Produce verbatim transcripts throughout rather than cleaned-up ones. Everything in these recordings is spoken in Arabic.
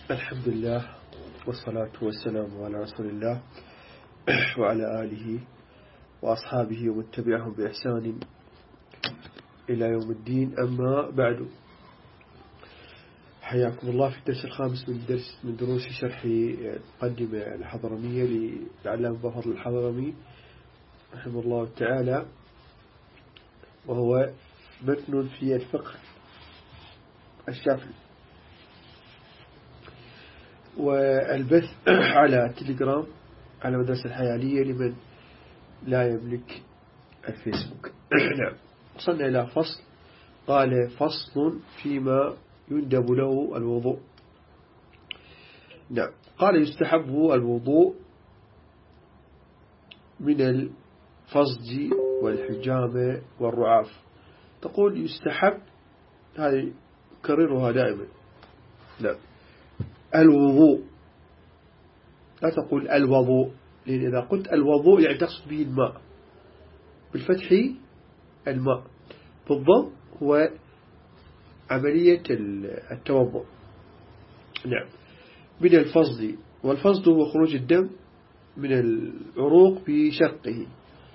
الحمد لله والصلاة والسلام على رسول الله وعلى آله وأصحابه ومن تبعهم بإحسان إلى يوم الدين. أما بعد، حياكم الله في الدرس الخامس من درس من دروس شرح المقدمة الحضرمية للعلامة أبو فضل الحضرمي رحمه الله تعالى، وهو متن في الفقه الشافعي. والبث على التليجرام على مدرسة الحيالية لمن لا يملك الفيسبوك. نعم، وصلنا إلى فصل. قال: فصل فيما يندب له الوضوء. نعم، قال: يستحب الوضوء من الفصد والحجامة والرعاف. تقول يستحب، هذه كررها دائما. لا، الوضوء، لا تقول الوضوء، لأن إذا قلت الوضوء يعني تقصد به الماء، بالفتح الماء، بالضم هو عملية التوضؤ. نعم، من الفصد، والفصد هو خروج الدم من العروق بشقه.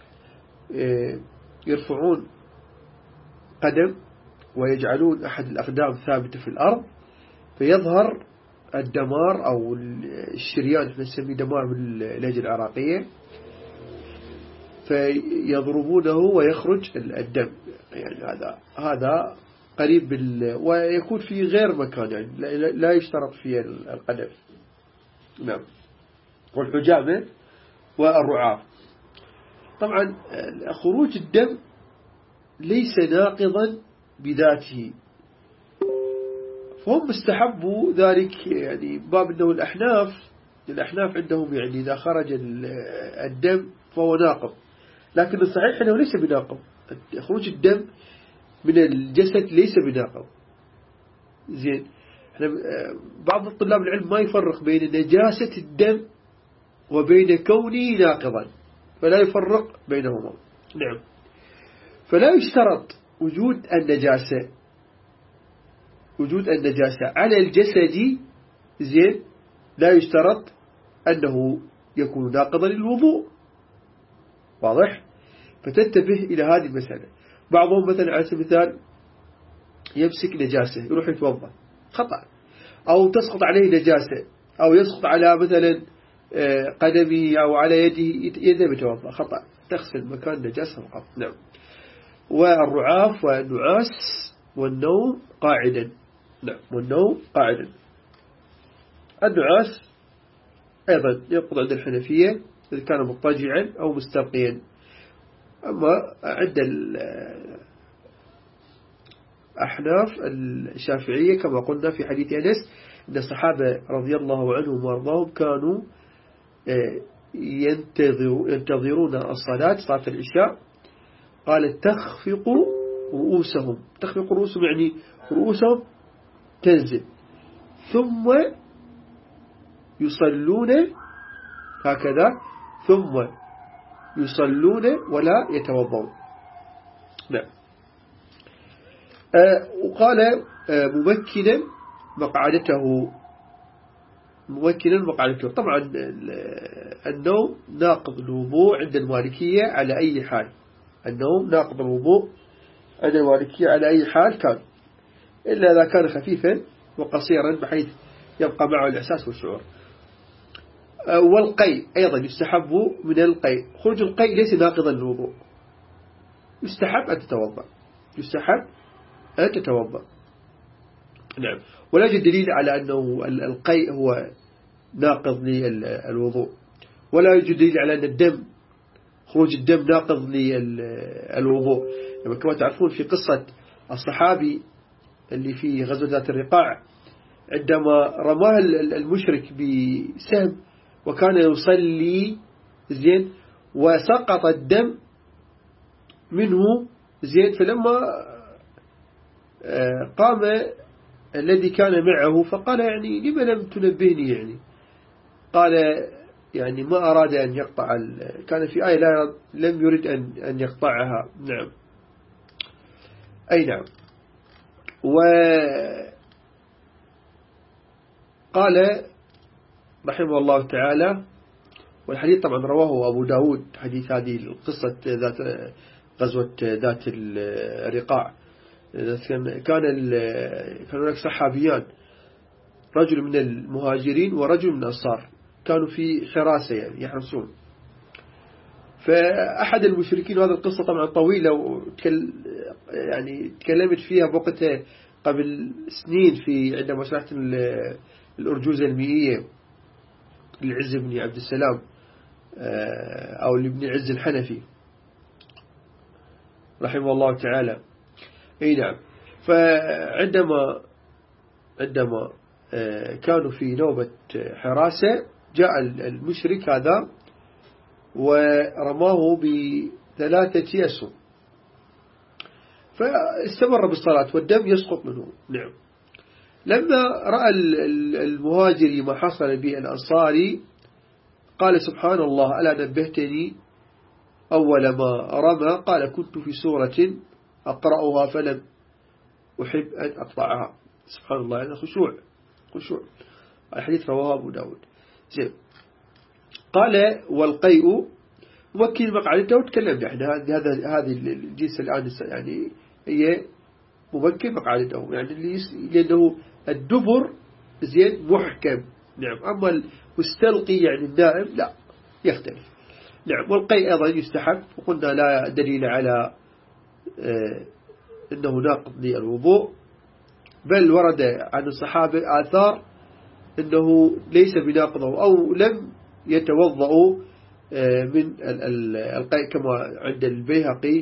يرفعون قدم ويجعلون أحد الأقدام ثابتة في الأرض، فيظهر الدمار أو الشريان، نسميه دمار باللهجة العراقية، فيضربونه ويخرج الدم. يعني هذا هذا قريب بال... ويكون في غير مكان، يعني لا يشترط في القدم. نعم، والحجامة والرعاف. طبعا خروج الدم ليس ناقضا بذاته، فهم استحبوا ذلك، يعني باب أنه الأحناف الأحناف عندهم يعني إذا خرج الدم فهو ناقض، لكن الصحيح أنه ليس بناقض. خروج الدم من الجسد ليس بناقض. زين، بعض الطلاب العلم ما يفرق بين نجاسة الدم وبين كونه ناقضا، فلا يفرق بينهما. نعم، فلا يشترط وجود النجاسة وجود النجاسة على الجسد. زين، لا يشترط أنه يكون ناقضا للوضوء. واضح؟ فتنتبه إلى هذه المسألة. بعضهم مثلا على سبيل المثال يمسك نجاسة يروح يتوضأ، خطأ، أو تسقط عليه نجاسة، أو يسقط على مثلا قدمه أو على يده يذهب يتوضأ، خطأ، تغسل مكان نجاسة فقط. نعم، والرعاف والنعاس والنوم قاعدا. نعم، والنوم قاعدا. النعاس أيضا ينقض عند الحنفية إذا كان مضطجعا أو مستلقيا. أما عند الأحناف الشافعية كما قلنا في حديث أنس أن الصحابة رضي الله عنهم وارضاهم كانوا ينتظرون الصلاة صلاة العشاء. قال: تخفق رؤوسهم. تخفق رؤوسهم يعني رؤوسهم تنزل، ثم يصلون هكذا، ثم يصلون ولا يتوضون. نعم. آه وقال آه ممكنا مقعدته ممكنا مقعدته. طبعا النوم ناقض الوضوء عند المالكية على أي حال. النوم ناقض الوضوء عند المالكية على أي حال كان، إلا إذا كان خفيفا وقصيرا بحيث يبقى معه الإحساس والشعور. والقيء أيضا يستحب من القيء. خروج القيء ليس ناقضا للوضوء، يستحب أن تتوضأ يستحب أن تتوضأ. نعم، ولا يوجد دليل على أنه القيء هو ناقض للوضوء، ولا يوجد دليل على أن الدم خروج الدم ناقض للوضوء. يعني كما تعرفون في قصة الصحابي اللي في غزوة ذات الرقاع، عندما رماه المشرك بسهم وكان يصلي، زين، وسقط الدم منه، زين، فلما قام الذي كان معه فقال: يعني لما لم تنبهني؟ يعني قال: يعني ما أراد أن يقطع، كان في آية لا لم يرد أن أن يقطعها. نعم، أي نعم. و قال رحمه الله تعالى، والحديث طبعا رواه أبو داود، حديث هذه القصة ذات غزوة ذات الرقاع. كان كان هناك صحابيان، رجل من المهاجرين ورجل من الأنصار، كانوا في حراسة يعني يحرسون. فأحد المشركين، وهذه القصة طبعا طويلة وتكل يعني تكلمت فيها بوقتها قبل سنين في عندما شرحت الأرجوزة المئية لعز بن عبد السلام أو لابن عز الحنفي رحمه الله تعالى. أي نعم. فعندما عندما كانوا في نوبة حراسة، جاء المشرك هذا ورماه بثلاثة أسهم، فاستمر بالصلاة والدم يسقط منه. نعم. لما رأى المهاجر ما حصل به الأنصاري قال سبحان الله ألا نبهتني أول ما رمى، قال كنت في سورة أقرأها فلم أحب أن أقطعها. سبحان الله، هذا خشوع خشوع. الحديث رواه أبو داود. زين. قال والقيء ممكن مقعدته، وتكلمنا احنا هذا هذه الجنس الآن يعني هي ممكن مقعدته، يعني اللي لأنه الدبر زين محكم. نعم. أما المستلقي يعني النائم لا، يختلف. نعم. والقيء أيضا يستحب، وقلنا لا دليل على آه أنه ناقض للوضوء، بل ورد عن الصحابة آثار أنه ليس بناقض أو لم يتوضأوا من القيء كما عند البيهقي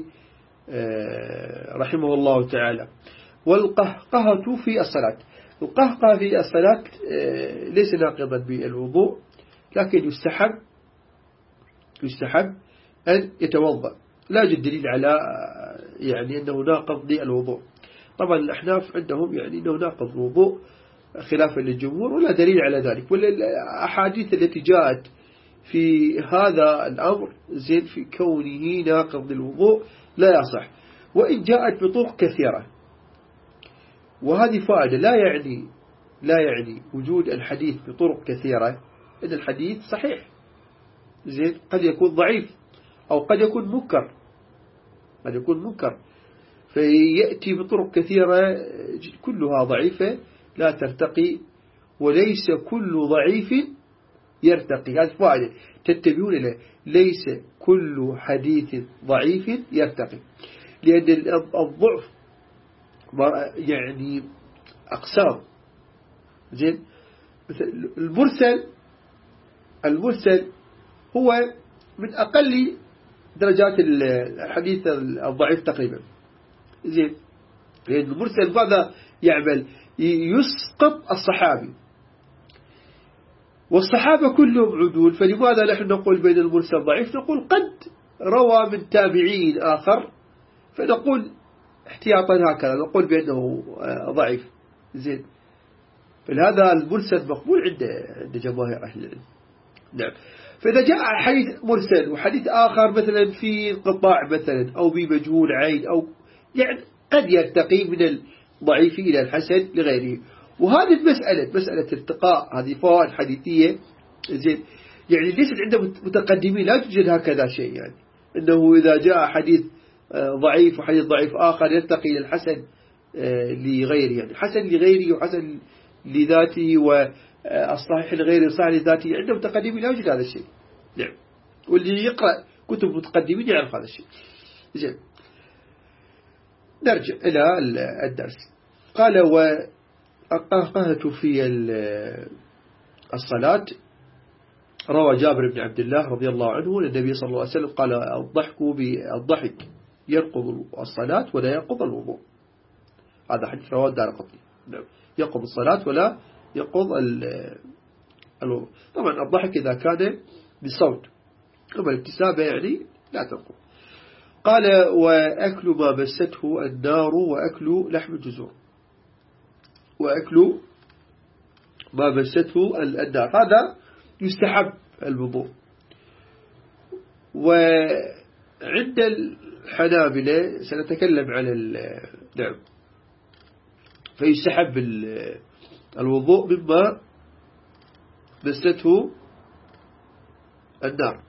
رحمه الله تعالى. والقهقهة في الصلاة، القهقهة في الصلاة ليس ناقضا بالوضوء، لكن يستحب يستحب أن يتوضأ، لا يوجد دليل على يعني أنه ناقض للوضوء. طبعا الأحناف عندهم يعني أنه ناقض الوضوء خلافا للجمهور، ولا دليل على ذلك، ولا الأحاديث التي جاءت في هذا الأمر زين في كونه ناقض للوضوء لا يصح، وإن جاءت بطرق كثيرة. وهذه فائدة، لا يعني لا يعني وجود الحديث بطرق كثيرة إن الحديث صحيح. زين، قد يكون ضعيف أو قد يكون منكر، قد يكون منكر فيأتي بطرق كثيرة كلها ضعيفة لا ترتقي، وليس كل ضعيف يرتقي. هذه فائدة تتبعون له، ليس كل حديث ضعيف يرتقي، لأن الضعف يعني أقسام. زين، مثل المرسل، المرسل هو من أقل درجات الحديث الضعيف تقريبا. زين، لأن المرسل ماذا يعمل؟ يسقط الصحابي، والصحابة كلهم عدول، فلماذا نحن نقول بين المرسل ضعيف؟ نقول قد روى من تابعين آخر، فنقول احتياطا هكذا نقول بأنه ضعيف. زين، فلهذا المرسل مقبول عند عند جماهير أهل العلم. نعم. فإذا جاء حديث مرسل وحديث آخر مثلا في انقطاع مثلا أو بمجهول عين أو يعني قد يرتقي من الضعيف إلى الحسن لغيره، وهذه المسألة مسألة ارتقاء، هذه فوائد حديثية. زين، يعني ليس عند متقدمين لا توجد هكذا شيء، يعني إنه إذا جاء حديث ضعيف وحديث ضعيف آخر يرتقي إلى الحسن لغيره، يعني حسن لغيره وحسن لذاته والصحيح لغيره صحيح لذاته، عند متقدمين لا يوجد هذا الشيء. نعم، واللي يقرأ كتب متقدمين يعرف هذا الشيء. زين، نرجع إلى الدرس. قال وقهقهة في الصلاة، روى جابر بن عبد الله رضي الله عنه النبي صلى الله عليه وسلم قال الضحك بالضحك ينقض الصلاة ولا ينقض الوضوء. هذا حديث رواه الدارقطني. نعم، ينقض الصلاة ولا ينقض الوضوء. طبعا الضحك إذا كان بصوت، أما الابتسامة يعني لا تنقض. قال وأكل ما مسته النار وأكل لحم الجزور، وأكل ما مسته النار هذا يستحب الوضوء. وعند الحنابلة سنتكلم على نعم، فيستحب الوضوء مما مسته النار.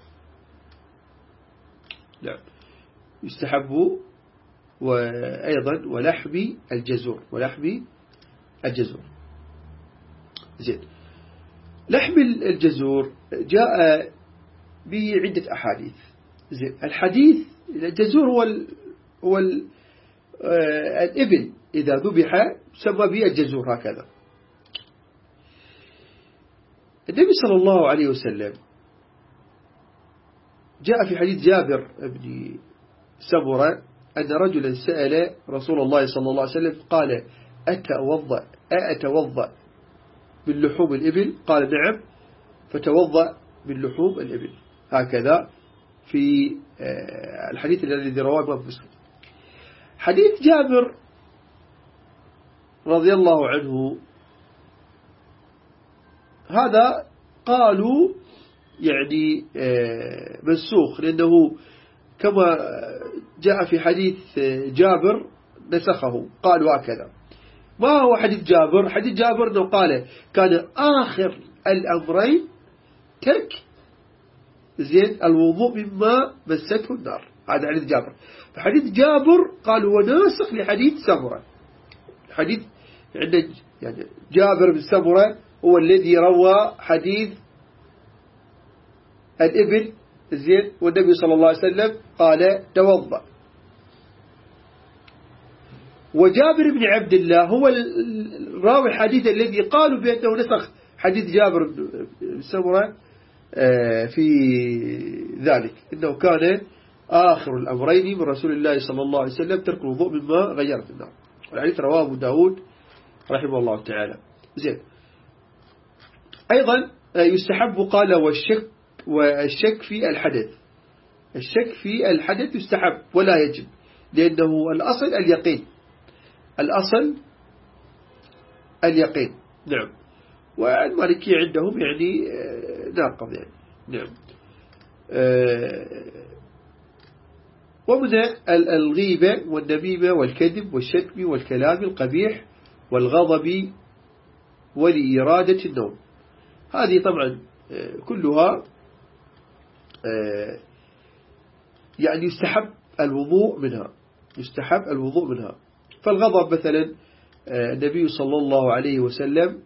نعم. يستحب وأيضا ولحم الجزور، ولحم الجزور. زين. لحم الجزور جاء به عدة أحاديث. زين. الحديث الجزور هو ال هو ال آه الإبل إذا ذبح سمى به الجزور هكذا. النبي صلى الله عليه وسلم جاء في حديث جابر بن سمرة أن رجلا سأل رسول الله صلى الله عليه وسلم قال أتوضأ أتوضأ من لحوم الإبل؟ قال نعم، فتوضأ من لحوم الإبل. هكذا في الحديث الذي رواه الإمام مسلم. حديث جابر رضي الله عنه هذا قالوا يعني منسوخ، لأنه كما جاء في حديث جابر نسخه، قالوا هكذا. ما هو حديث جابر؟ حديث جابر أنه قال كان آخر الأمرين ترك زين الوضوء مما مسته النار. هذا حديث جابر. فحديث جابر قالوا وناسخ لحديث سمرة. حديث عند يعني جابر بن سمرة هو الذي روى حديث الإبل زين، والنبي صلى الله عليه وسلم قال توضأ. وجابر بن عبد الله هو الراوي الحديث الذي قالوا بأنه نسخ حديث جابر بن سمرة في ذلك، إنه كان آخر الأمرين من رسول الله صلى الله عليه وسلم ترك الوضوء مما غير في النار. والحديث رواه أبو داود رحمه الله تعالى. زين. أيضا يستحب قال والشك والشك في الحدث. الشك في الحدث يستحب ولا يجب، لأنه الأصل اليقين، الأصل اليقين. نعم. والمالكية عندهم يعني ناقض يعني. نعم. ومن الغيبة والنميمة والكذب والشتم والكلام القبيح والغضب ولإرادة النوم. هذه طبعا كلها يعني يستحب الوضوء منها، يستحب الوضوء منها. فالغضب مثلا النبي صلى الله عليه وسلم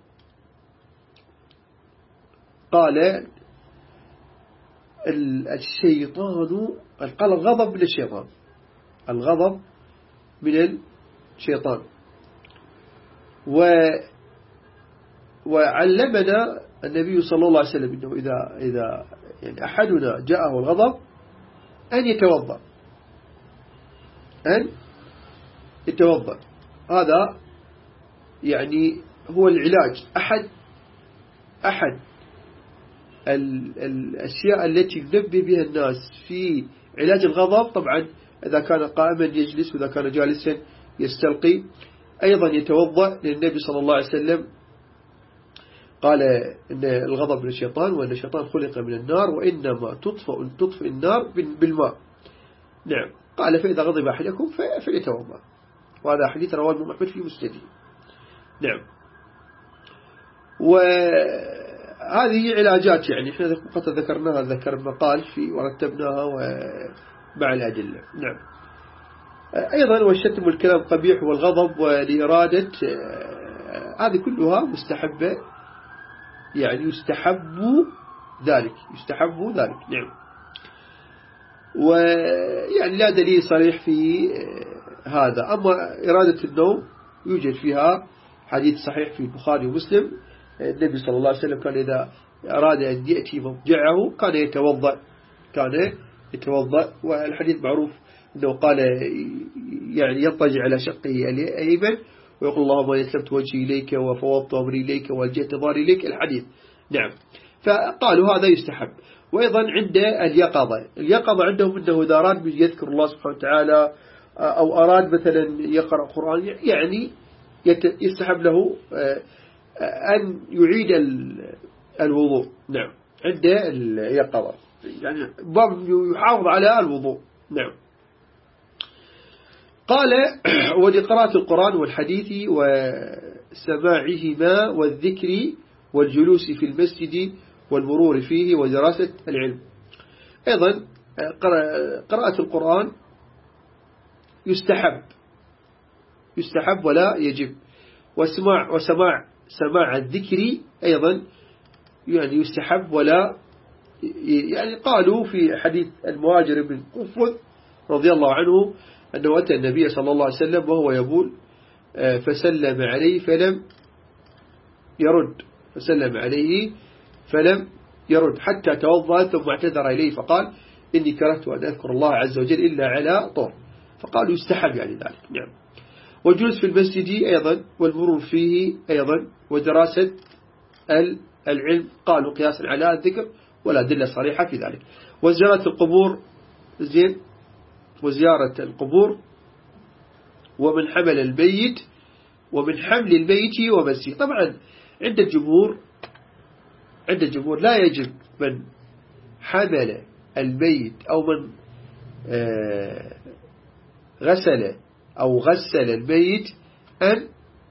قال الشيطان، قال الغضب من الشيطان، الغضب من الشيطان. و وعلمنا النبي صلى الله عليه وسلم إنه إذا إذا يعني أحدنا جاءه الغضب أن يتوضأ، أن يتوضأ. هذا يعني هو العلاج. أحد أحد الأشياء التي ينبه بها الناس في علاج الغضب، طبعا إذا كان قائما يجلس، وإذا كان جالسا يستلقي. أيضا يتوضأ، للنبي صلى الله عليه وسلم قال إن الغضب من الشيطان، وأن الشيطان خلق من النار، وإنما تطفئ تطفئ النار بالماء. نعم. قال فإذا غضب أحدكم فليتوضأ. وهذا حديث رواه الإمام أحمد في مسنده. نعم. وهذه علاجات يعني احنا قد ذكرناها، ذكر المقال في ورتبناها ومع الأدلة. نعم. أيضا والشتم والكلام قبيح والغضب ولإرادة، هذه كلها مستحبة، يعني يستحب ذلك، يستحب ذلك. نعم. ويعني لا دليل صريح في هذا. أما إرادة النوم يوجد فيها حديث صحيح في البخاري ومسلم. النبي صلى الله عليه وسلم كان إذا أراد أن يأتي مضجعه كان يتوضأ، كان يتوضأ. والحديث معروف أنه قال يعني يضطجع على شقه الأيمن ويقول اللهم يسلمت وجهي إليك وفوضت أمري إليك والجأت ظهري إليك، الحديث. نعم. فقالوا هذا يستحب. وأيضا عند اليقظة، اليقظة عندهم أنه إذا أراد يذكر الله سبحانه وتعالى أو أراد مثلا يقرأ قرآن يعني يستحب له أن يعيد الوضوء. نعم. عند اليقظة يعني باب يحافظ على الوضوء. نعم. قال ولقراءة القرآن والحديث وسماعهما والذكر والجلوس في المسجد والمرور فيه ودراسة العلم. أيضا قراءة القرآن يستحب يستحب ولا يجب، وسماع وسماع سماع الذكر أيضا يعني يستحب ولا يعني. قالوا في حديث المهاجر بن قفذ رضي الله عنه أنه أتى النبي صلى الله عليه وسلم وهو يقول فسلم عليه فلم يرد فسلم عليه فلم يرد حتى توضأ ثم اعتذر إليه فقال إني كرهت أن أذكر الله عز وجل إلا على طهر، فقالوا يستحب يعني ذلك. نعم. والجلوس في المسجد أيضا والمرور فيه أيضا ودراسة العلم قالوا قياسا على الذكر ولا دلة صريحة في ذلك. وزيارة القبور زين وزيارة القبور ومن حمل الميت ومن حمل الميت ومسيه. طبعا عند الجمهور عند الجمهور لا يجب من حمل الميت أو من غسل أو غسل الميت أن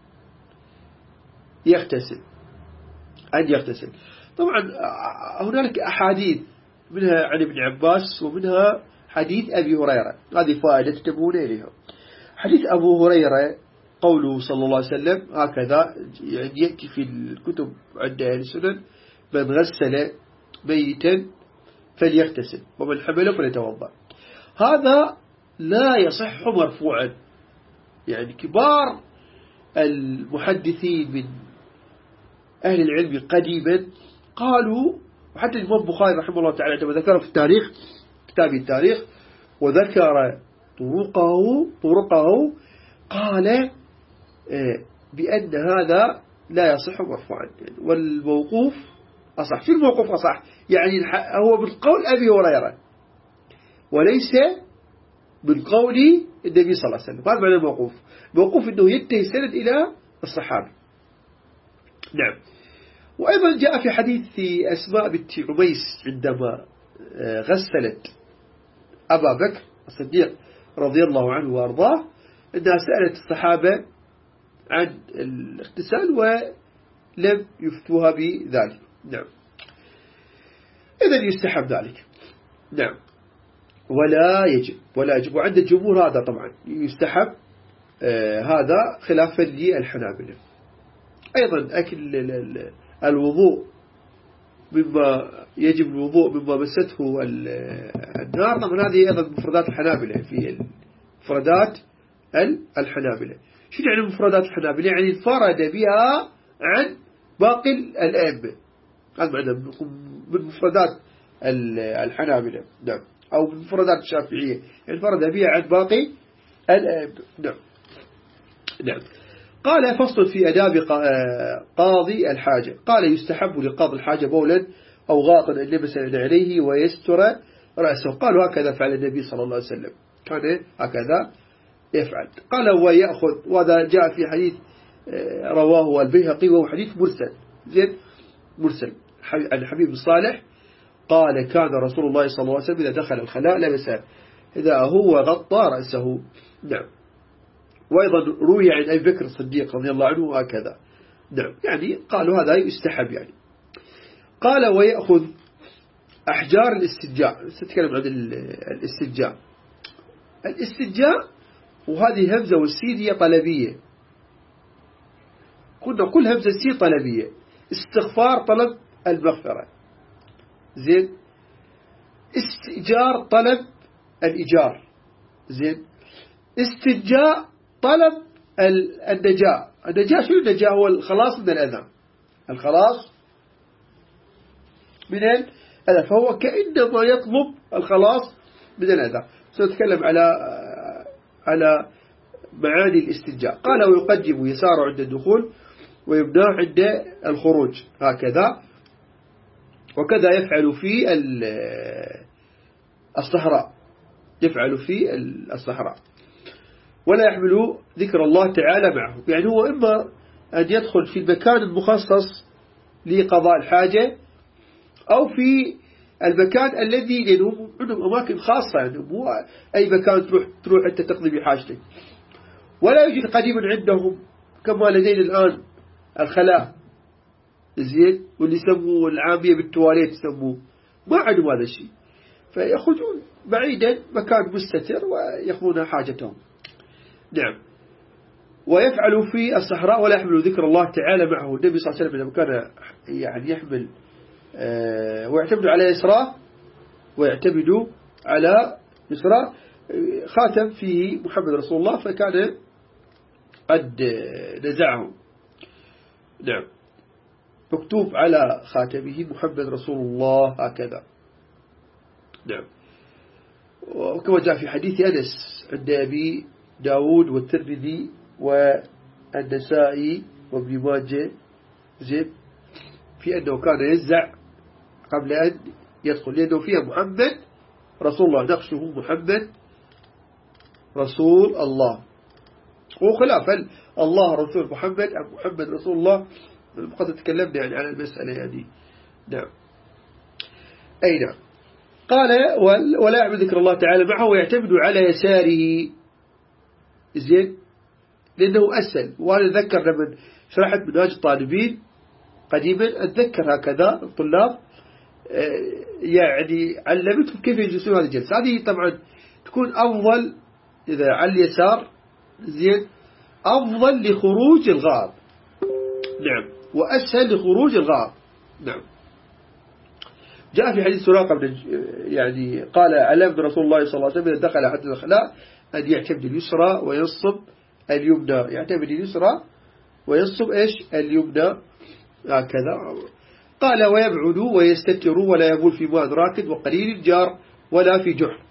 يغتسل أن يغتسل. طبعا هنالك أحاديث منها عن ابن عباس ومنها حديث أبي هريرة، هذه فائدة تتبعون إليها. حديث أبو هريرة قوله صلى الله عليه وسلم هكذا يعني يأتي في الكتب عند أهل السنن من غسل ميتا فليغتسل ومن حمله فليتوضأ. هذا لا يصح مرفوعا، يعني كبار المحدثين من أهل العلم قديما قالوا، وحتى الإمام البخاري رحمه الله تعالى عندما ذكر في التاريخ كتاب التاريخ وذكر طرقه طرقه قال بأن هذا لا يصح مرفوعا، والموقوف أصح. في الموقوف أصح يعني هو من قول أبي هريرة وليس من قول النبي صلى الله عليه وسلم. هذا معنى الموقوف. موقوف أنه ينتهي السند إلى الصحابي. نعم. وأيضا جاء في حديث في أسماء بنت عميس عندما غسلت أبا بكر الصديق رضي الله عنه وأرضاه أنها سألت الصحابة عن الاغتسال ولم يفتوها بذلك. نعم. إذن يستحب ذلك. نعم. ولا يجب ولا يجب. وعند الجمهور هذا طبعا يستحب، آه هذا خلافا للحنابلة. أيضا أكل الوضوء مما يجب الوضوء مما مسته النار، طبعا هذه أيضا مفردات الحنابلة. في مفردات الحنابلة شو يعني مفردات الحنابلة؟ يعني انفرد بها عن باقي الأئمة. هذا معنى من مفردات الحنابلة. نعم. أو من مفردات الشافعية يعني انفرد بها عن باقي الأئمة. نعم. نعم. قال فصل في أداب قاضي الحاجة. قال يستحب لقاضي الحاجة بولا أو غاطا أن يلبس عليه ويستر رأسه. قالوا هكذا فعل النبي صلى الله عليه وسلم، كان هكذا يفعل. قال ويأخذ، وهذا جاء في حديث رواه البيهقي وهو حديث مرسل زين مرسل عن حبيب الصالح قال كان رسول الله صلى الله عليه وسلم إذا دخل الخلاء لبس إذا هو غطى رأسه. نعم. وأيضا روي عن أبي بكر الصديق رضي الله عنه هكذا. نعم. يعني قالوا هذا يستحب يعني. قال ويأخذ أحجار الاستجاء. سنتكلم عن الاستجاء. الاستجاء وهذه همزة والسين هي طلبية. قلنا كل همزة السين طلبية. استغفار طلب المغفرة زين. استئجار طلب الإيجار زين. استجاء طلب النجاة. النجاة شو النجاة؟ هو الخلاص من الأذى، الخلاص من الأذى، فهو كأنما يطلب الخلاص من الأذى. سنتكلم على على معاني الاستجاء. قال ويقدم يساره عند الدخول ويبناه عند الخروج هكذا، وكذا يفعل في الصحراء يفعل في الصحراء ولا يحمل ذكر الله تعالى معه. يعني هو إما أن يدخل في المكان المخصص لقضاء الحاجة أو في المكان الذي لأنهم عندهم أماكن خاصة، يعني مو أي مكان تروح تروح أنت تقضي بحاجتك. ولا يوجد قديما عندهم كما لدينا الآن الخلاء زين، واللي يسموه العامية بالتواليت يسموه، ما عندهم هذا الشيء، فيخرجون بعيدا مكان مستتر ويأخذون حاجتهم. نعم. ويفعل في الصحراء ولا يحمل ذكر الله تعالى معه. النبي صلى الله عليه وسلم لما كان يعني يحمل آه ويعتمد على يسراه ويعتمد على يسراه خاتم فيه محمد رسول الله، فكان قد نزعه. نعم. مكتوب على خاتمه محمد رسول الله هكذا. نعم. وكما جاء في حديث أنس عند أبي داود والترمذي والنسائي وابن ماجه زين، في أنه كان يزع قبل أن يدخل، لأنه فيها محمد رسول الله، نقشه محمد رسول الله، وخلاف الله رسول محمد أم محمد رسول الله، قد تكلمنا يعني عن المسألة يعني. نعم. أي نعم. قال ولا يعبد ذكر الله تعالى معه ويعتمد على يساره زين، لأنه أسهل. وأنا أذكر لما شرحت منهاج الطالبين قديما أتذكر هكذا الطلاب يعني علمتهم كيف يجلسون هذه الجلسة. هذه طبعا تكون أفضل إذا على اليسار زين، أفضل لخروج الغائط. نعم. وأسهل لخروج الغائط. نعم. جاء في حديث سراقة بن يعني قال علم رسول الله صلى الله عليه وسلم إذا دخل أحد الخلاء أن يعتمد اليسرى وينصب اليمنى، يعتمد اليسرى وينصب إيش اليمنى هكذا. قال ويبعد ويستتر ولا يبول في ماء راكد وقليل الجار ولا في جحر.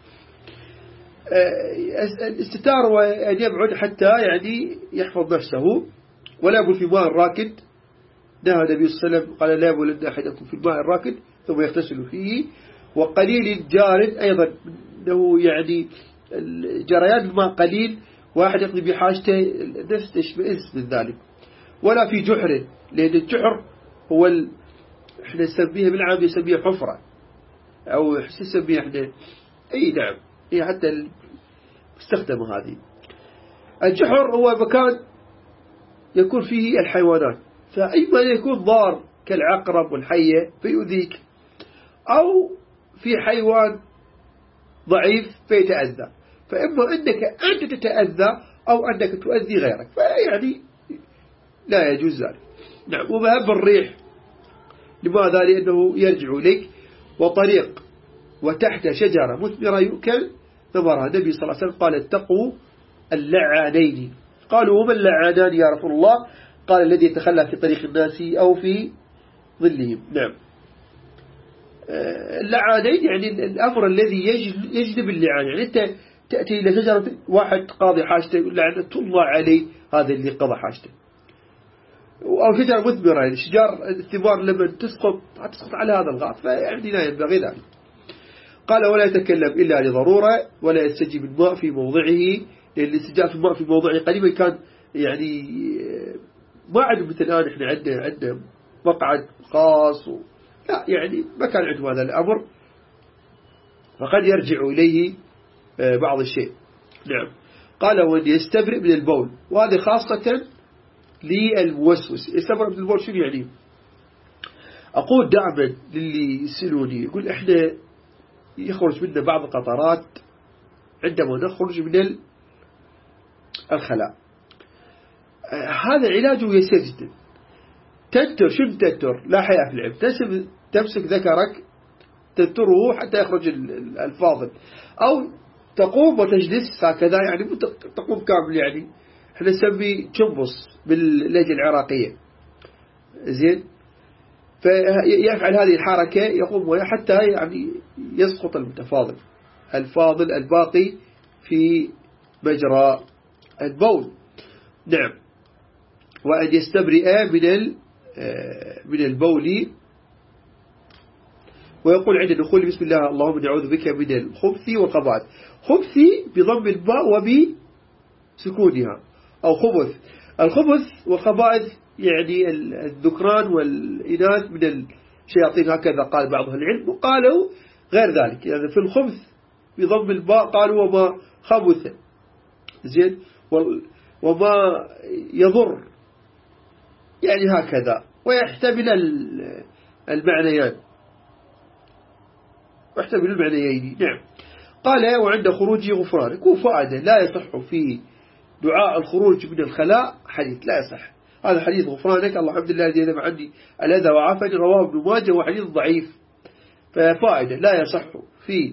الاستتار وأن يبعد حتى يعني يحفظ نفسه، ولا يبول في ماء راكد. نهى النبي صلى الله عليه وسلم قال لا يبول أحدكم في الماء الراكد ثم يغتسل فيه. وقليل الجارد أيضا أنه يعني جريان الماء قليل، واحد يقضي بحاجته نفس تشمئز من ذلك. ولا في جحر، لأن الجحر هو ال... احنا نسميها بالعام نسميها حفرة أو نسميها احنا أي نعم هي حتى مستخدمة هذه. الجحر هو مكان يكون فيه الحيوانات، فإما يكون ضار كالعقرب والحية فيؤذيك، أو في حيوان ضعيف فيتأذى، فإما أنك أنت تتأذى أو أنك تؤذي غيرك، فيعني لا يجوز ذلك. نعم. ومهب الريح، لماذا؟ لأنه يرجع إليك. وطريق وتحت شجرة مثمرة يؤكل ثمرها. النبي صلى الله عليه وسلم قال اتقوا اللعانين. قالوا وما اللعانان يا رسول الله؟ قال الذي يتخلى في طريق الناس أو في ظلهم. نعم. اللعانين يعني الأمر الذي يجلب اللعان، يعني أنت تأتي إلى شجرة واحد قاضي حاجته يقول لعنة الله عليه هذا اللي قضى حاجته. أو شجرة مثمرة، يعني شجار الثمار لما تسقط تسقط على هذا الغاط، فيعني لا ينبغي ذلك. قال ولا يتكلم إلا لضرورة ولا يستجيب الماء في موضعه، لأن الاستجابة الماء في موضعه قديما كان يعني ما عندهم مثل الآن احنا عندنا عندنا مقعد خاص و... لا يعني ما كان عندهم هذا الأمر، فقد يرجع إليه بعض الشيء. نعم. قال وأن يستبرئ من البول، وهذه خاصة للموسوس. يستبرئ من البول شو يعني؟ أقول دائما للي يسألوني يقول إحنا يخرج منا بعض القطرات عندما نخرج من الخلاء. هذا علاجه يسير جدا. تنتر، شو تنتر؟ لا حياء في العلم. تمسك ذكرك تنتره حتى يخرج الفاضل، أو تقوم وتجلس هكذا، يعني تقوم كامل، يعني احنا نسميه جنبص باللهجة العراقية زين. فيفعل هذه الحركة يقوم حتى يعني يسقط المتفاضل الفاضل الباقي في مجرى البول. نعم. وأن يستبرئ من من البول، ويقول عند دخول بسم الله اللهم نعوذ بك من الخبث والخبائث. خبث بضم الباء وبسكونها، أو خبث. الخبث والخبائث يعني الذكران والإناث من الشياطين، هكذا قال بعض العلم. وقالوا غير ذلك، يعني في الخبث بضم الباء قالوا وما خبث زين وما يضر، يعني هكذا ويحتمل المعنيان ويحتمل المعنيين. نعم. قال وعند خروجه غفرانك. وفائدة لا يصح في دعاء الخروج من الخلاء حديث، لا يصح هذا حديث غفرانك الله الحمد لله الذي ذهب عني الأذى وعافني، رواه ابن ماجه وحديث ضعيف. ففائدة لا يصح في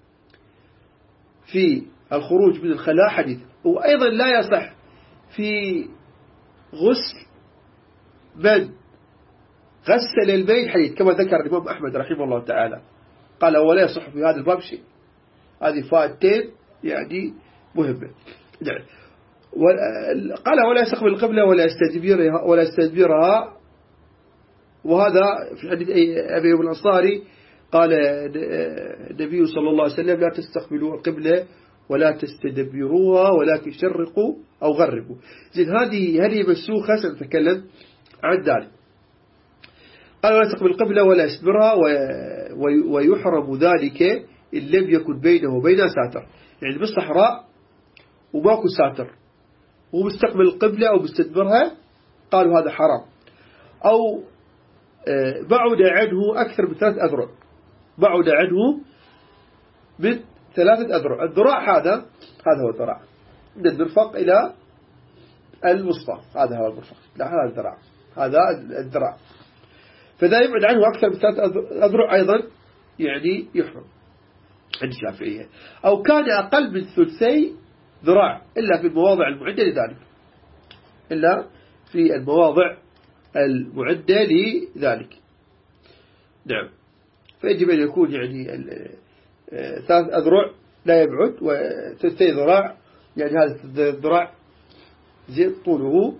في الخروج من الخلاء حديث. وأيضا لا يصح في غسل من غسل الميت حديث، كما ذكر الإمام أحمد رحمه الله تعالى قال ولا يصح في هذا الباب شيء. هذه فائدتين يعني مهمة. نعم. قال ولا يستقبل القبلة ولا يستدبرها ولا يستدبرها. وهذا في حديث أبي أيوب الأنصاري قال النبي صلى الله عليه وسلم لا تستقبلوا القبلة ولا تستدبروها ولكن شرقوا أو غربوا. زين هذه هذه مسوخة سنتكلم عن ذلك. قال ولا يستقبل القبلة ولا يستدبرها ويحرم ذلك إن لم يكن بينه وبينها ساتر. يعني بالصحراء وماكو ساتر ومستقبل القبلة أو مستدبرها قالوا هذا حرام. أو بعد عنه أكثر من ثلاث أذرع، بعد عنه من ثلاثة أذرع. الذراع هذا هذا هو الذراع من المرفق إلى المسطى، هذا هو المرفق، لا هذا الذراع، هذا الذراع. فذا يبعد عنه أكثر من ثلاث أذرع أيضا يعني يحرم عند الشافعية. أو كان أقل من ثلثي ذراع إلا في المواضع المعدة لذلك، إلا في المواضع المعدة لذلك. نعم. فيجب أن يكون يعني ثلاث أذرع لا يبعد وثلثي ذراع، يعني هذا الذراع زين طوله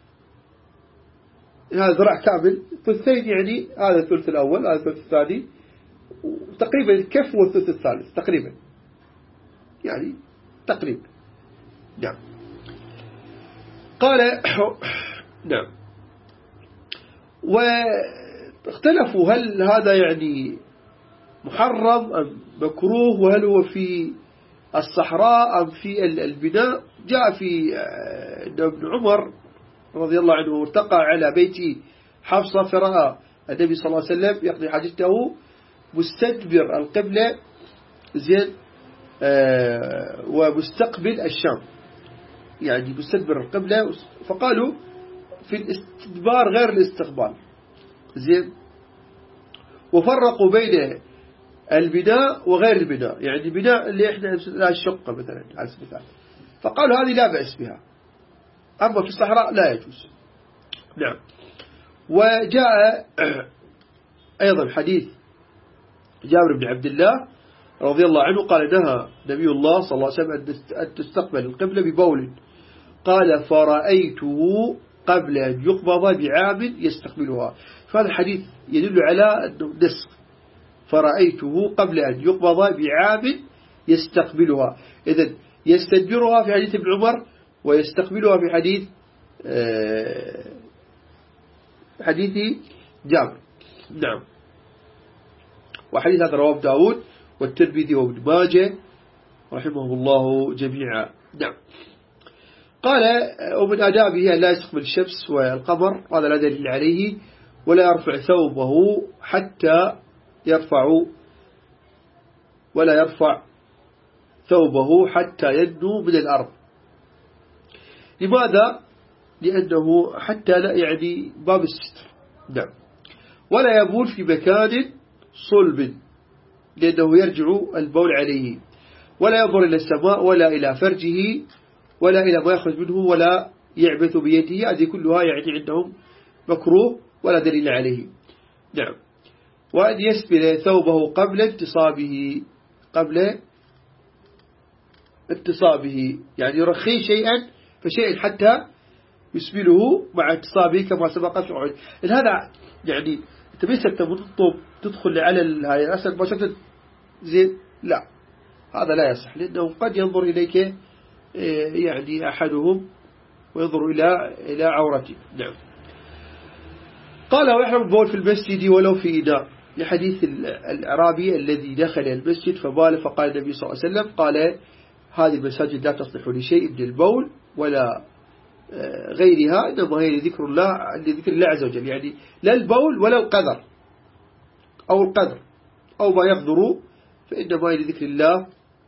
هذا ذراع كامل، ثلثين يعني هذا الثلث الأول هذا الثلث الثاني، تقريبا الكف والثلث الثالث تقريبا يعني تقريبا. نعم. قال نعم. واختلفوا هل هذا يعني محرم أم مكروه، وهل هو في الصحراء أم في البناء. جاء في ابن عمر رضي الله عنه ارتقى على بيت حفصة فرأى النبي صلى الله عليه وسلم يقضي حاجته مستدبر القبلة زين آه ومستقبل الشام، يعني مستدبر القبلة. فقالوا في الاستدبار غير الاستقبال زين. وفرقوا بين البناء وغير البناء، يعني البناء اللي احنا لا الشقة مثلا على سبيل المثال، فقالوا هذه لا بأس بها، أما في الصحراء لا يجوز. نعم. وجاء أيضا حديث جابر بن عبد الله رضي الله عنه قال نهى نبي الله صلى الله عليه وسلم أن تستقبل القبلة ببول، قال فرأيته قبل أن يقبض بعام يستقبلها. فهذا الحديث يدل على أنه نسخ، فرأيته قبل أن يقبض بعام يستقبلها. إذن يستدبرها في حديث ابن عمر ويستقبلها في حديث حديث جابر. نعم. وحديث هذا رواه داود والترمذي وابن ماجه رحمهم الله جميعا. نعم. قال ومن آدابه لا يستقبل الشمس والقمر، هذا لا دليل عليه، ولا يرفع ثوبه حتى يرفع ولا يرفع ثوبه حتى يدنو من الأرض. لماذا؟ لأنه حتى لا يعني باب الستر. نعم. ولا يبول في مكان صلب لأنه يرجع البول عليه، ولا ينظر إلى السماء ولا إلى فرجه ولا إلى ما يخرج منه ولا يعبث بيده. هذه كلها يعني عندهم مكروه ولا دليل عليه. نعم. وأن يسبل ثوبه قبل انتصابه قبل انتصابه يعني يرخي شيئا فشيء حتى يسبله مع انتصابه كما سبق في عود. هذا يعني انت بس تطلب تدخل على هاي الأسد مباشرة زين، لا هذا لا يصح، لأنه قد ينظر إليك يعني أحدهم وينظر إلى إلى عورته. نعم. قال ويحرم البول في المسجد ولو في إناء، لحديث الأعرابي الذي دخل المسجد فبال فقال النبي صلى الله عليه وسلم قال هذه المساجد لا تصلح لشيء من البول ولا غيرها إنما هي لذكر الله لذكر الله عز وجل، يعني لا البول ولا القذر أو القذر أو ما يقدر، فإنما هي لذكر الله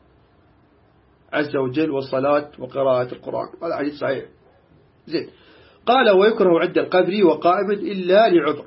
عز وجل والصلاة وقراءة القرآن. هذا حديث صحيح. زين. قال ويكره عند القبر وقائما إلا لعذر،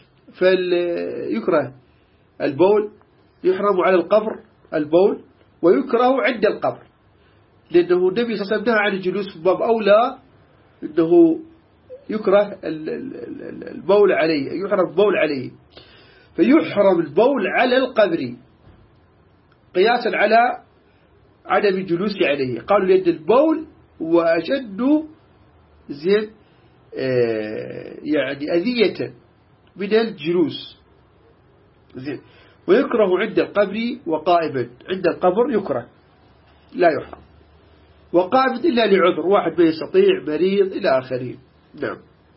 فيكره البول، يحرم على القبر البول، ويكره عند القبر، لأنه النبي صلى الله عليه وسلم نهى عن الجلوس في باب أولى أنه يكره البول عليه، يحرم البول عليه، فيحرم البول على القبر قياسا على عدم الجلوس عليه. قالوا لأن البول وأشد زين آه يعني أذية من الجلوس. زين. ويكره عند القبر وقائما، عند القبر يكره لا يحرم، وقائما إلا لعذر، واحد ما يستطيع، مريض إلى آخره. نعم.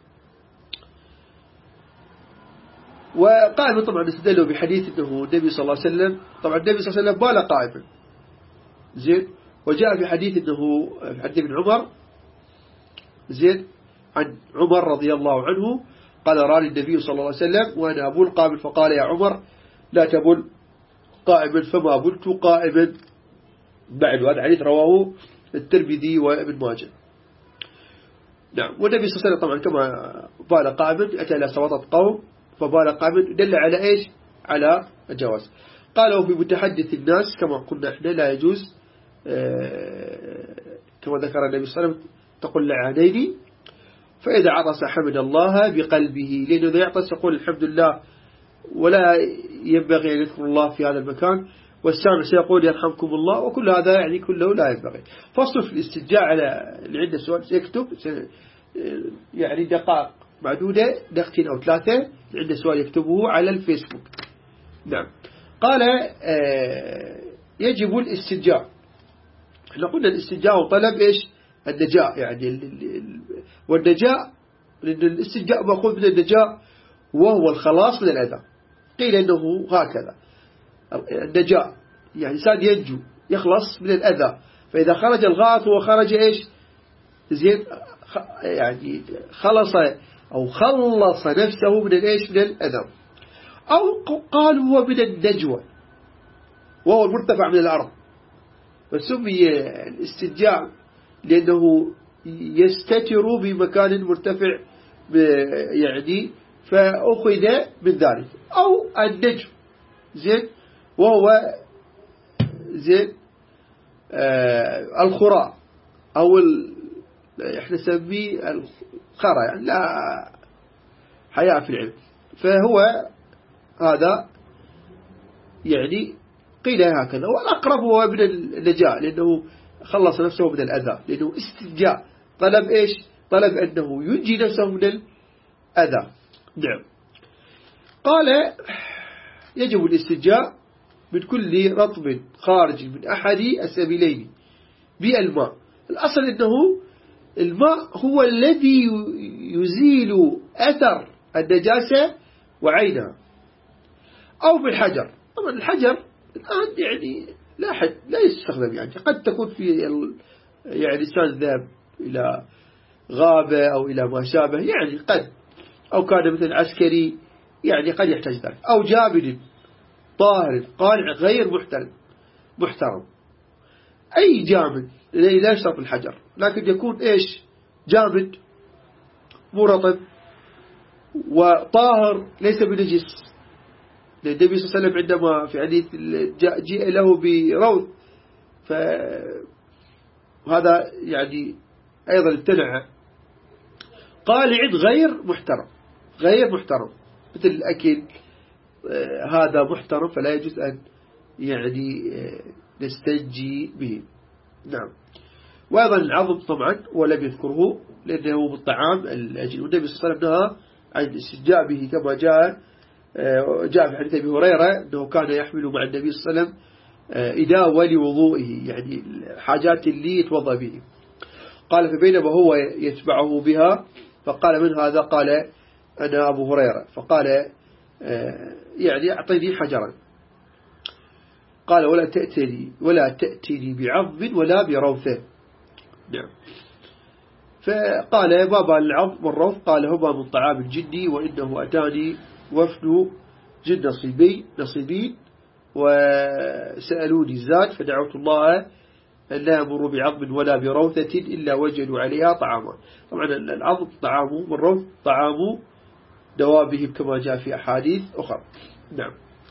وقائما طبعا استدلوا بحديث أنه النبي صلى الله عليه وسلم، طبعا النبي صلى الله عليه وسلم بال قائما. زين. وجاء في حديث أنه في حديث ابن عمر زين عن عمر رضي الله عنه قال راني النبي صلى الله عليه وسلم وأنا أبول قائما، فقال يا عمر لا تبل قائما، فما بلت قائما بعد. وهذا حديث رواه الترمذي وابن ماجه. نعم. والنبي صلى الله عليه وسلم طبعا كما بال قائما أتى إلى سواطة قوم فبال قائما، دل على إيش؟ على الجواز. قالوا في متحدث الناس كما قلنا احنا لا يجوز كما ذكر النبي صلى الله عليه وسلم تقول لعانيني، فإذا عطس حمد الله بقلبه، لأنه إذا يعطس يقول الحمد لله ولا ينبغي أن يذكر الله في هذا المكان، والسامع سيقول يرحمكم الله، وكل هذا يعني كله لا ينبغي. فصل في الاسترجاع على اللي عنده سؤال سيكتب يعني دقائق معدودة، دقيقتين أو ثلاثة، اللي عنده سؤال يكتبه على الفيسبوك. نعم. قال يجب الاسترجاع. احنا قلنا الاسترجاع وطلب إيش؟ النجاء، يعني والنجاء لأن الاسترجاع مأخوذ من النجاء وهو الخلاص من الأذى. قيل إنه هكذا النجاء يعني إنسان ينجو يخلص من الأذى، فإذا خرج الغاث هو خرج إيش؟ زين يعني خلص أو خلص نفسه من الإيش؟ من الأذى. أو قال هو من النجوى وهو المرتفع من الأرض، فسمي الاسترجاع لأنه يستتر بمكان مرتفع يعني فأخذ من ذلك. أو النجم زين وهو زين آه الخراء أو احنا نسميه الخرا، يعني لا حياة في العلم، فهو هذا يعني قيل هكذا. والأقرب هو من النجاة لأنه خلص نفسه من الأذى، لأنه استرجاع طلب إيش؟ طلب أنه ينجي نفسه من الأذى. نعم. قال يجب الاسترجاع من كل رطب خارج من أحد السبيلين بالماء. الأصل أنه الماء هو الذي يزيل أثر النجاسة وعينها، أو بالحجر. طبعا الحجر الآن يعني لا حد لا يستخدم، يعني قد تكون في يعني إنسان ذهب إلى غابة أو إلى ما شابه، يعني قد أو كان مثل عسكري يعني قد يحتاج ذلك، أو جابد طاهر قانع غير محترم محترم أي جامد لا يشرب الحجر، لكن يكون إيش؟ جامد مرطب وطاهر ليس بنجس. النبي صلى الله عليه وسلم عندما في حديث جاء له بروث، فهذا يعني أيضا امتنع. قال عند غير محترم، غير محترم مثل الأكل هذا محترم فلا يجوز أن يعني نستنجي به. نعم. وأيضا العظم طبعا ولم يذكره لأنه بالطعام الأجل، والنبي صلى الله عليه وسلم نهى عن الاستنجاء به كما جاء جاء في حديث أبي هريرة أنه كان يحمل مع النبي صلى الله عليه وسلم إداوة لوضوئه، يعني حاجات اللي يتوضأ به. قال فبينما هو يتبعه بها فقال من هذا؟ قال أنا أبو هريرة. فقال يعني أعطيني حجرا. قال ولا تأتني ولا تأتني بعظم ولا بروثة. نعم. فقال بابا العظم والروث قال هما من طعام الجن وإنه أتاني وفد جن نصيبي نصيبين وسألوني الزاد فدعوت الله أن لا يمر بعظم ولا بروثة إلا وجدوا عليها طعاما. طبعا العظم طعامه والروث طعامه دوابهم كما جاء في أحاديث أخرى. نعم.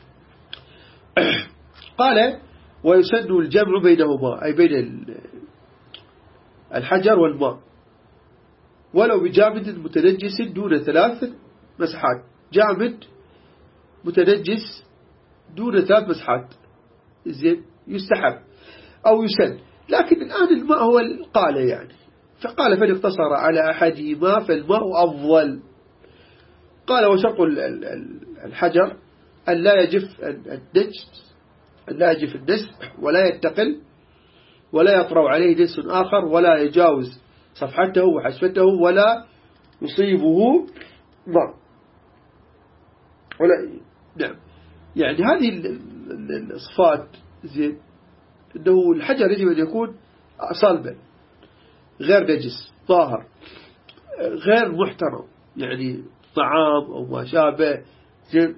قال ويسن الجمع بينهما أي بين الحجر والماء ولو بجامد متنجس دون ثلاث مسحات. جامد متنجس دون ثلاث مسحات زين يستحب أو يسن، لكن الآن الماء هو القالة يعني، فقال فإن اقتصر على أحدهما فالماء أفضل. قال وشرط الحجر أن لا يجف النجس أن لا يجف النجس ولا يتقل ولا يطرأ عليه نجس آخر ولا يجاوز صفحته وحشفته ولا يصيبه ماء ولا. نعم. يعني هذه الصفات زين، أنه الحجر يجب أن يكون صلبا غير نجس طاهر غير محترم، يعني طعام أو ما شابه زين،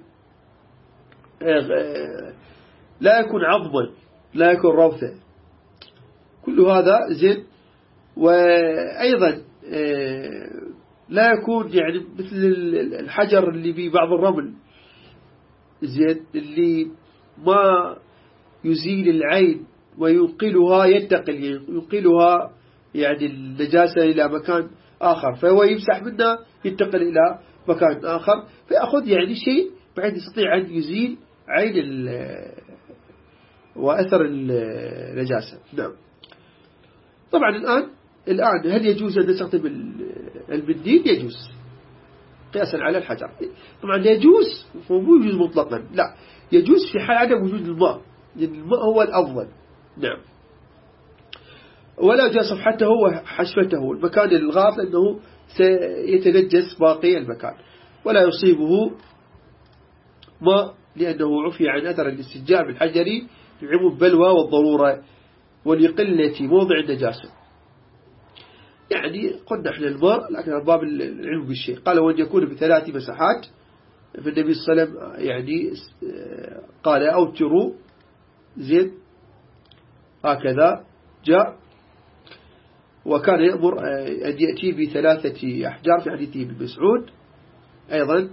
لا يكون عظما لا يكون روثا، كل هذا زين. وأيضا لا يكون يعني مثل الحجر اللي به بعض الرمل زين اللي ما يزيل العين وينقلها ينتقل ينقلها يعني النجاسة إلى مكان آخر، فهو يمسح منها ينتقل إلى مكان آخر فيأخذ يعني شيء بعد يستطيع أن يزيل عين وأثر النجاسة. نعم. طبعا الآن الآن هل يجوز أن نستخدم المنديل؟ يجوز قياسا على الحجر. طبعا يجوز مو يجوز مطلقا، لا يجوز في حال عدم وجود الماء، لأن الماء هو الأفضل. نعم. ولا جاء صفحته وحشفته المكان الغاف لأنه سيتنجس باقي المكان ولا يصيبه ماء لأنه عفي عن أثر الاستنجاء بالحجر لعموم البلوى والضرورة ولقلة موضع النجاسة. يعني قلنا احنا الماء لكن أرباب العلم بالشيء. قال وأن يكون بثلاث مساحات، فالنبي صلى الله عليه وسلم يعني قال أوتروا زين هكذا جاء، وكان يأمر أن يأتي بثلاثة أحجار في حديثه ابن مسعود أيضا.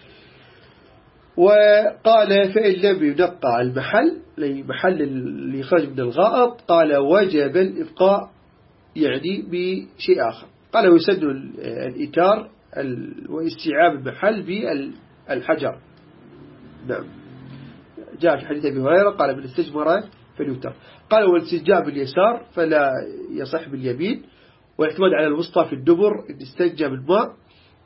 وقال فإن لم ينقى المحل المحل اللي خرج من الغائط قال وجب الإبقاء يعني بشيء آخر. قال ويسن الإتار واستيعاب المحل بالحجر. نعم. جاء في حديث أبي هريرة قال من استجمر فليوتر. قال والاستنجاء باليسار فلا يصح باليمين، والاعتماد على الوسطى في الدبر إن استنجى بالماء،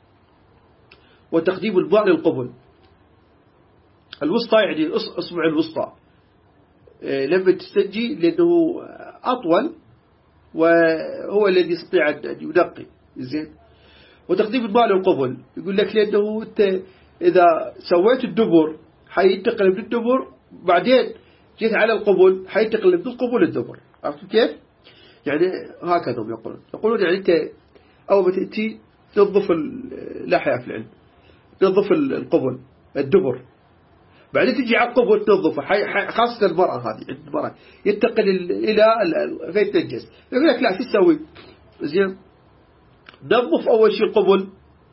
وتقديم الماء للقبل. الوسطى يعني أصبع الوسطى لما تستنجي لأنه أطول وهو الذي يستطيع أن ينقي زين. وتقديم الماء للقبل يقول لك لأنه أنت إذا سويت الدبر حينتقل من الدبر بعدين جيت على القبل حينتقل من القبل للدبر. عرفت كيف؟ يعني هكذا هم يقولون يقولون يعني أنت أول ما تأتي تنظف اللحية في العلم تنظف القبل الدبر، بعدين تجي على القبل تنظفه، خاصة المرأة هذه المرأة ينتقل إلى غير تنجس. يقول لك لا شو تسوي زين، نظف أول شيء القبل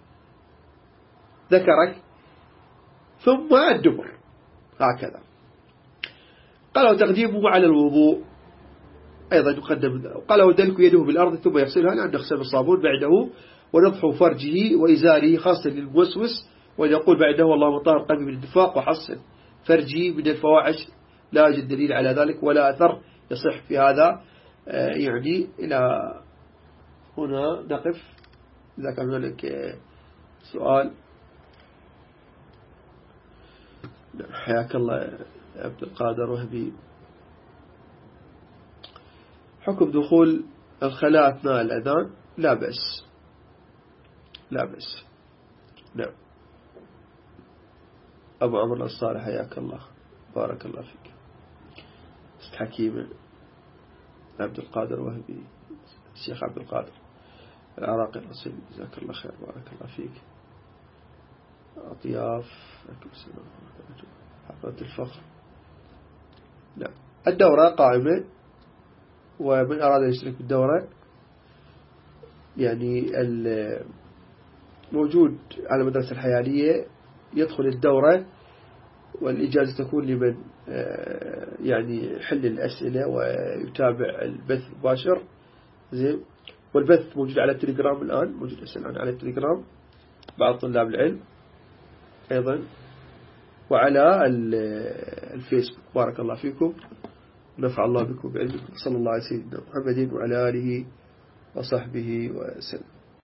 ذكرك ثم الدبر هكذا. قالوا تقديمه على الوضوء أيضا يقدم. قالوا دلك يده بالأرض ثم يغسلها لأن يغسل بالصابون بعده، ونضح فرجه وإزاره خاصة للموسوس، وأن يقول بعده اللهم طهر قلبي من النفاق وحصن فرجي من الفواحش. لا يوجد دليل على ذلك ولا أثر يصح في هذا. يعني إلى هنا نقف. إذا كان هناك سؤال. حياك الله عبد القادر وهبي. حكم دخول الخلاء أثناء الأذان؟ لا بأس لا بأس. نعم. أبو عمر الصالح حياك الله بارك الله فيك. حكيم عبد القادر وهبي الشيخ عبد القادر. العراقي الأصيل، جزاك الله خير، بارك الله فيك. أطياف حفلة الفخر. لا، الدورة قائمة، ومن أراد أن يشترك بالدورة يعني الموجود على المدرسة الحيالية يدخل الدورة، والإجازة تكون لمن يعني يحل الأسئلة ويتابع البث مباشر. زين، والبث موجود على التليجرام الآن، موجود الآن على التليجرام بعض طلاب العلم أيضا، وعلى الفيسبوك. بارك الله فيكم، نفع الله بكم بعلمكم. صلى الله عليه وسلم محمد وعلى آله وصحبه وسلم.